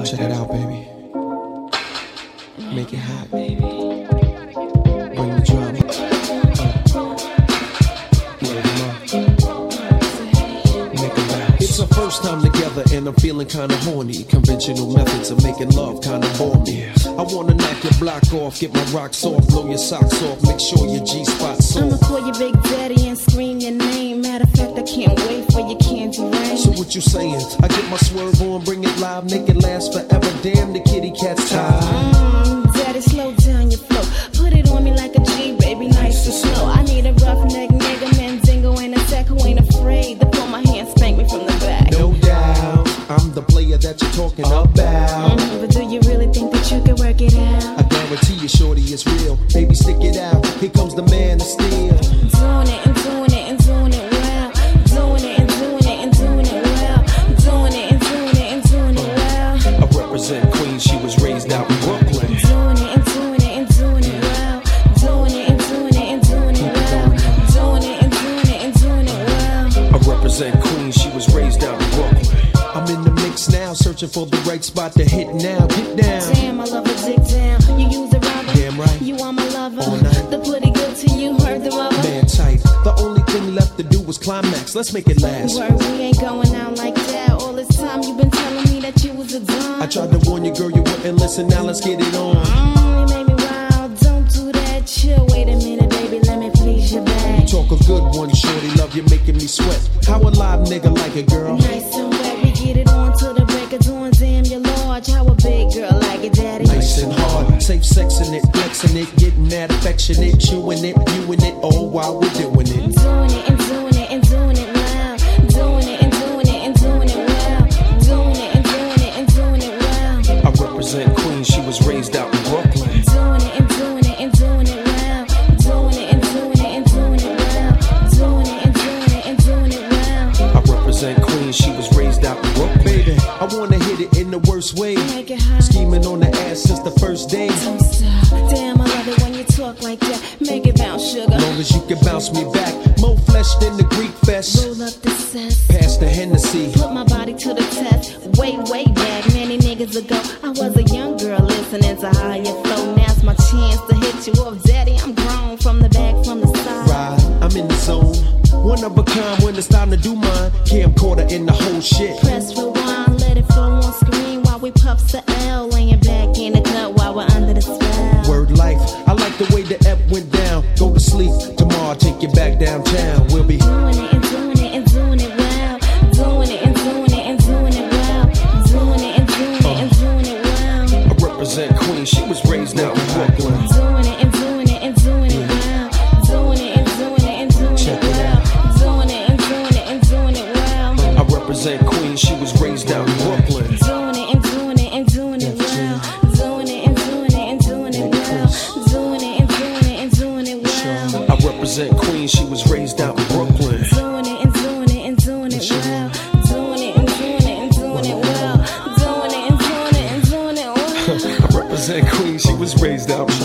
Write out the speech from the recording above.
Check it out, baby. Make it hot, baby. Bring the drama. It's our first time together and I'm feeling kinda horny. Conventional methods of making love kinda bore me. I wanna knock your block off, get my rocks off, blow your socks off, make sure your G-spot's off. I'ma call you Big Daddy and scream your name. Matter of fact, I can't wait for your candy rain. So what you saying? I get my swerve on, bring it live, make it last forever. Damn, the kitty cat's tired. Daddy, slow down your flow. Put it on me like a G, baby, nice and slow. I need a roughneck nigga, Mandingo ain't a sec who ain't afraid to pull my hand, spank me from the back. No doubt, I'm the player that you're talking about. But do you really think that you can work it out? I guarantee you, shorty, it's real. Baby, stick it out. Here comes the man of steel. Doing it and doing it and doing it well. Doing it and doing it and doing it well. Doing it and doing it and doing it well. I represent Queens, she was raised out in Brooklyn. Doing it and doing it and doing it well. Doing it and doing it and doing it well. Doing it and doing it and doing it well. I represent Queens, she was raised out in Brooklyn. I'm in the mix now, searching for the right spot to hit now. Get down. Damn, I love a dick down. You use a rubber. Damn right. You are my lover. All night. The pretty good to you, heard the rubber. Man tight. The only thing left to do was climax. Let's make it last. Word, we ain't going out like that. All this time you been telling me that you was a dumb. I tried to warn you, girl, you wouldn't listen. Now let's get it on. You made me wild. Don't do that. Chill. Wait a minute, baby. Let me please your back. Talk a good one, shorty. Love you making me sweat. How a live nigga like a girl? Nice and wet. We get it on to the break of dawn. Damn, you're large. How a big girl like it, daddy? Nice and hard. Safe sexing it, flexing it, getting that affectionate, chewing it, viewing it, all while we're doing it. Doing it and doing it and doing it well. Doing it and doing it and doing it well. Doing it and doing it and doing it well. I represent Queens, she was raised out in Brooklyn. Doing it and doing it and doing it well. Doing it and doing it and doing it well. Doing it and doing it and doing it well. I represent Queens, she was raised out in Brooklyn. Baby, I wanna hit it in the worst way. Make it hot. Scheming on the ass since the first day. Don't stop. Damn, I love it when you talk like that. Make it bounce, sugar. Long as you can bounce me back. More flesh than the Greek fest. Roll up the cess. Pass the Hennessy. Put my body to the test. Way back, many niggas ago, I was a young girl listening to higher flow. Now's my chance to hit you up, daddy. I'm grown from the back, from the side. Ride, I'm in the zone. One of a kind when it's time to do mine. Camcorder in the whole shit. Press rewind, let it flow on screen while we puff the L. Laying back in the cut while we're under the spell. Word life, I like the way the F went down. Go to sleep, tomorrow I'll take you back downtown. We'll be doing it and doing it and doing it well. Doing it and doing it and doing it well. Doing it and doing it and doing it well. I represent Queens, she was raised out in Brooklyn. Doing it and doing it and doing it well. Doing it and doing it and doing it well. Doing it and doing it and doing it well. I represent Queens, she was raised out in Brooklyn. Doing it and doing it and doing it well. Doing it and doing it and doing it well. Doing it and doing it and doing it well. I represent Queens, she was raised out in Brooklyn. Doing it and doing it and doing it well. Doing it and doing it and doing it well. Doing it and doing it and doing it well. I represent Queens, she was raised out in